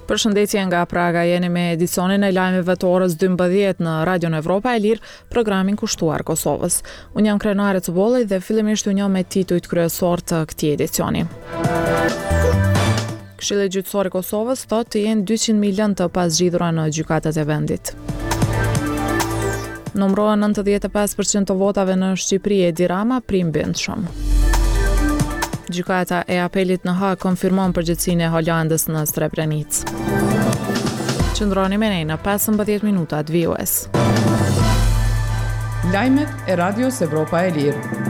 Përshëndetje nga Praga, jeni me edicionin e lajmeve të orës 12 në Radion Evropa e Lirë, programin kushtuar Kosovës. Unë jam Krenare Cubolej dhe fillimisht u njoh me titujt kryesor të këtij edicioni. Këshilli gjyqësor i Kosovës thotë të jenë 200 milion të pasgjidhura në gjykatat e vendit. Numërohen 95% të votave në Shqipëri e Edi Rama primbindshëm. Gjykata e apelit në Hag konfirmon përgjegjësinë e Holandës në Srebrenicë. Qëndroni me ne në 15 minutat VOS. Lajmet e Radios Evropa e Lirë.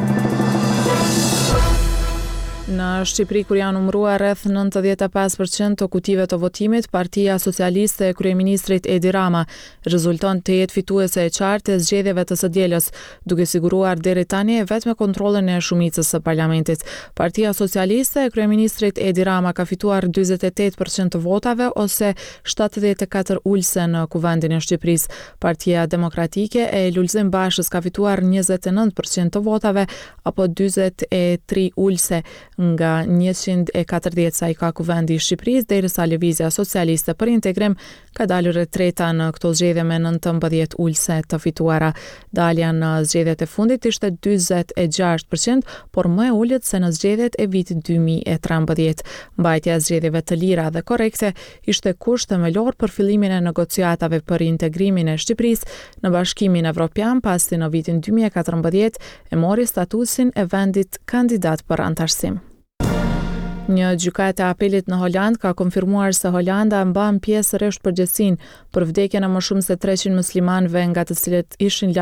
Në Shqipëri, kur janë numëruar rreth 95% të kutive të votimit, Partia Socialiste e kryeministrit Edi Rama rezulton të jetë fituese e qartë e zgjedhjeve të së dielës, duke siguruar deri tani vetëm me kontrollin e shumicës së parlamentit. Partia Socialiste e kryeministrit Edi Rama ka fituar 48% të votave ose 74 ulëse në kuvendin e Shqipërisë. Partia Demokratike e Lulzim Bashës ka fituar 29% të votave apo 43 ulëse nga 140 sa i ka kuvendi i Shqipërisë, derisa Lëvizja Socialiste për Integrim ka dalur e treta në këto zgjedhje me 19 ulëse të fituara. Dalja në zgjedhjet e fundit ishte 46%, por më e ulët se në zgjedhjet e vitit 2013. Mbajtja e zgjedhjeve të lira dhe korrekte ishte kusht themelor për fillimin e negociatave për integrimin e Shqipërisë në Bashkimin Evropian, pasi në vitin 2014 e mori statusin e vendit kandidat për antarësim. Një gjykatë e apelit në Holand ka konfirmuar se Holanda mban pjesërisht përgjegjësinë për vdekjen e më shumë se 300 muslimanëve nga të cilët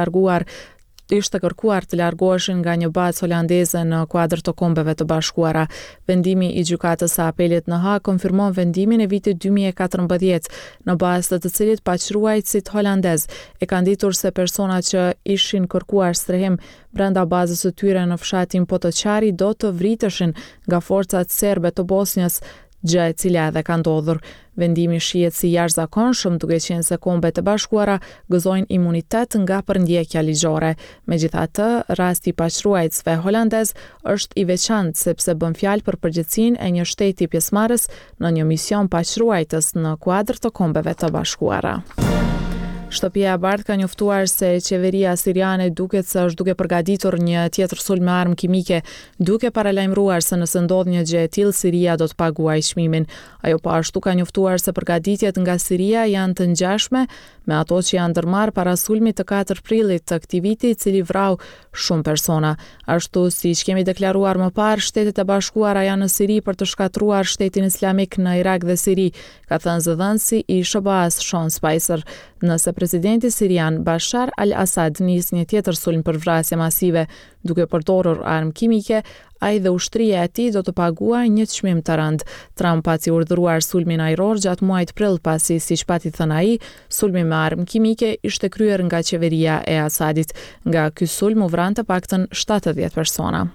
ishte kërkuar të largoheshin nga një bazë holandeze në kuadër të Kombeve të Bashkuara. Vendimi i gjykatës së apelit në Hag konfirmon vendimin e vitit 2014, në bazë të cilit paqruajtësit holandez e kanë ditur se personat që ishin kërkuar strehim brenda bazës së tyre në fshatin Potočari do të vriteshin nga forcat serbe të Bosnjës, gjë e cila edhe ka ndodhur. Vendimi shihet si jashtëzakonshëm, duke qenë se Kombet e Bashkuara gëzojnë imunitet nga përndjekja ligjore. Megjithatë, rasti i paqruajtësve holandez është i veçantë sepse bën fjalë për përgjegjësinë e një shteti pjesëmarrës në një mision paqruajtës në kuadër të Kombeve të Bashkuara. Shtëpia e Bardhë ka njoftuar se qeveria siriane duket se është duke përgatitur një tjetër sulm me armë kimike, duke paralajmëruar se nëse ndodh një gjë e tillë, Siria do të paguajë çmimin. Ajo po ashtu ka njoftuar se përgatitjet nga Siria janë të ngjashme me ato që janë ndërmarrë para sulmit të 4 prillit të këtij viti, i cili vrau shumë persona. Ashtu siç kemi deklaruar më parë, Shtetet e Bashkuara janë në Siri për të shkatruar Shtetin Islamik në Irak dhe Siri, ka thënë zëdhënësi i SBA-s Sean Spicer. Nëse presidenti sirian Bashar al-Assad nis një tjetër sulm për vrasje masive duke përdorur armë kimike, ai dhe ushtria e tij do të paguajë një çmim të rëndë. Trump pati urdhëruar sulmin ajror gjatë muajit prill, pasi siç pati thënë ai, sulmi me armë kimike ishte kryer nga qeveria e Assadit. Nga ky sulm u vranë të paktën 70 persona.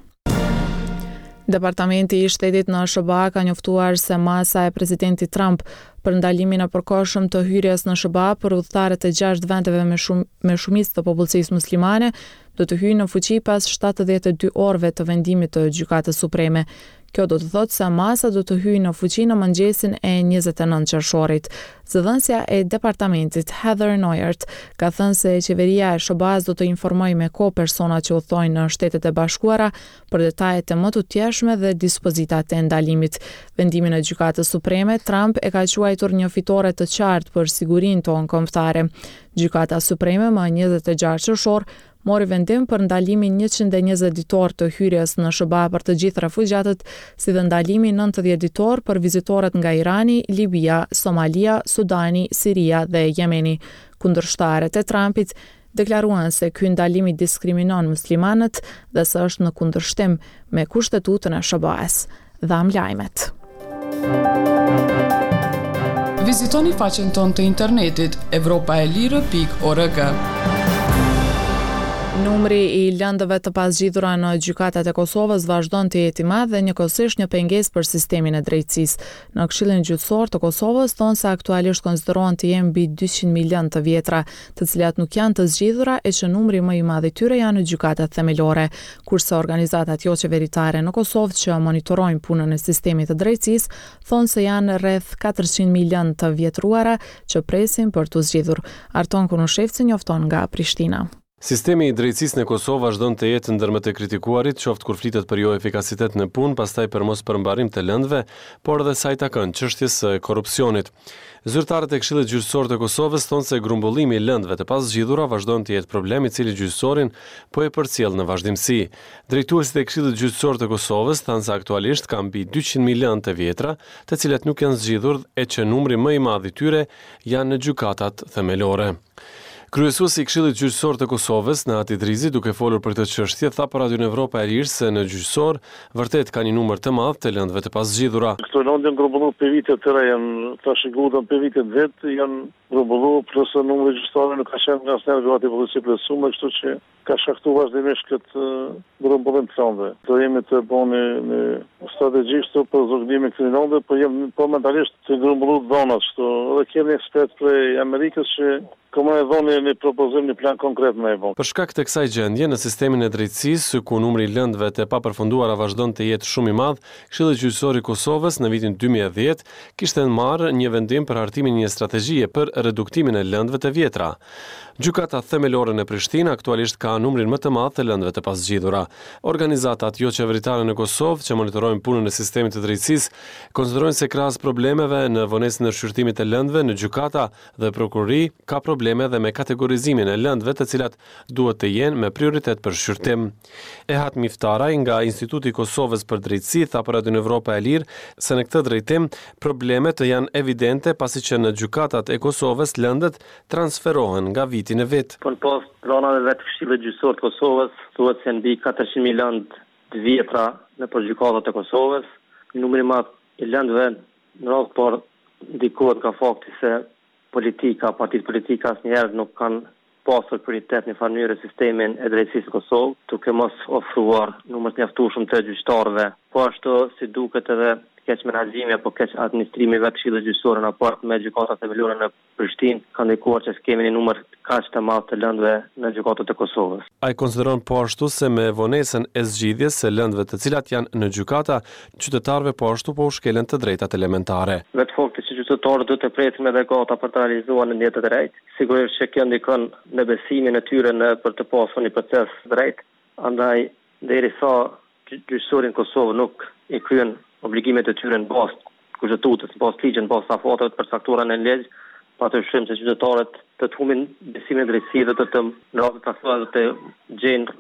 Departamenti i Shtetit në SBA ka njoftuar se masa e presidentit Trump për ndalimin e përkohshëm të hyrjes në SBA për udhëtarët e 6 vendeve me shumicë të popullsisë muslimane do të hyjë në fuqi pas 72 orëve të vendimit të Gjykatës Supreme. Kjo do të thotë se masa do të hyjë në fuqi në mëngjesin e 29 qershorit. Zëdhënësja e departamentit Heather Nauert ka thënë se qeveria e SBA-s do të informojë me kohë personat që udhtojnë në Shtetet e Bashkuara për detajet e më të tjeshme dhe dispozitat e ndalimit. Vendimin e Gjykatës Supreme, Trump e ka quajtur një fitore të qartë për sigurinë tonë kombëtare. Gjykata Supreme më 26 qershor mori vendim për ndalimin 120 ditor të hyrjes në SBA për të gjithë refugjatët, si dhe ndalimin 90 ditor për vizitorët nga Irani, Libia, Somalia, Sudani, Siria dhe Jemeni. Kundërshtarët e Trumpit deklaruan se ky ndalim diskriminon muslimanët dhe se është në kundërshtim me kushtetutën e SBA-s. Dham lajmet. Vizitoni faqen tonë të internetit evropaelire.org. Numri I lëndëve të pasgjidhura në gjykatat e Kosovës vazhdon të jetë I madh dhe njëkohësisht një pengesë për sistemin e drejtësisë. Në Këshillin Gjyqësor të Kosovës thonë se aktualisht konsiderohen të jenë mbi 200.000 lëndë të vjetra, të cilat nuk janë të zgjidhura e që numri më I madh I tyre janë në gjykatat themelore, kurse organizatat jo qeveritare në Kosovë që monitorojnë punën e sistemit të drejtësisë thonë se janë rreth 400.000 lëndë të vjetruara që presin për të zgjidhur. Arton Kunushevci njofton nga Prishtina. Sistemi I drejtësisë në Kosovë vazhdon të jetë ndër më të kritikuarit, qoftë kur flitet për jo efikasitet në punë, pastaj për mos përmbarim të lëndëve, por edhe sa I takon çështjes së korrupsionit. Zyrtarët e Këshillit Gjyqësor të Kosovës thonë se grumbullimi I lëndëve të paszgjidhura vazhdon të jetë problem I cili gjyqësorin po e përcjell në vazhdimsi. Drejtuesit e Këshillit Gjyqësor të Kosovës thanë se aktualisht ka mbi 200.000 lëndë të vjetra, të cilat nuk janë zgjidhur e që numri më I madh I tyre janë në gjykatat themelore. Kryesuesi I Këshillit Gjyqësor të Kosovës, Nahat Idrizi, duke folur për këtë çështje, tha për Radio Evropa e Lirë se në gjyqësor vërtet ka një numër të madh të lëndëve të paszgjidhura. Këto lëndë janë grumbulluar për vite të tëra, janë tash gudën për vite të vet, janë grumbulluar plus numri gjyqësorëve nuk ka qenë nga asnjë gati polici plotësuar, kështu që ka shkaktuar vazhdimisht këtë grumbullim të lëndëve. Do jemi të bëni në strategjisht për zgjidhjen e këtyre lëndëve, por jemi momentalisht të grumbulluar dhonat, kështu edhe kemi ekspert prej Amerikës që komo e dhoni një propozim, një plan konkret me e bon. Për shkak të kësaj gjendje në sistemin e drejtësisë, ku numri I lëndëve të papërfunduara vazhdon të jetë shumë I madh, Këshilli Gjyqësor I Kosovës në vitin 2010 kishte marrë një vendim për hartimin e një strategjie për reduktimin e lëndëve të vjetra. Gjykata themelore në Prishtinë aktualisht ka numrin më të madh të lëndëve të paszgjidhura. Organizatat jo qeveritare në Kosovë që monitorojnë punën e sistemit të drejtësisë konsiderojnë se krahas problemeve në vonesën e shqyrtimit të lëndëve në gjykata dhe prokurori ka probleme dhe me kategorizimin e lëndëve të cilat duhet të jenë me prioritet për shqyrtim. Ehat Miftaraj nga Instituti I Kosovës për Drejtësi tha për Radio Evropa e Lirë se në këtë drejtim problemet janë evidente pasi që në gjykatat e Kosovës lëndët transferohen nga vitin e vet. Por pas planave vetë Këshillit Gjyqësor të Kosovës thuhet se mbi 400.000 lëndë të vjetra në gjykatat e Kosovës. Numri I madh I lëndëve në radhë por ndikohet nga fakti se partitë politika asnjëherë nuk kanë pasur prioritet në mënyrë sistemin e drejtësisë në Kosovë, duke mos ofruar numër të mjaftueshëm të gjyqtarëve. Po ashtu si duket edhe keq menaxhimi apo keq administrimi I Këshillit Gjyqësor në raport me gjykatat themelore në Prishtinë ka ndikuar që kemi një numër kaq të madh të lëndëve në gjykatat e Kosovës. Ai konsideron po ashtu se me vonesën e zgjidhjes së lëndëve të cilat janë në gjykata, qytetarëve po ashtu po u shkelen të drejtat elementare. Vetë fakti që qytetarët duhet të presin me gjykata për të realizuar në një të drejtë, sigurisht që kjo ndikon në besimin e tyre në për të pasur një proces drejt. Andaj derisa gjyqësori në Kosovë nuk I kryen obligimet e tyre në bazë kushtetutës, në bazë ligjit, në bazë afateve të përcaktuara në ligj, patyshim se qytetarët të humbin besimin e drejtësisë dhe të në radhë të gjejnë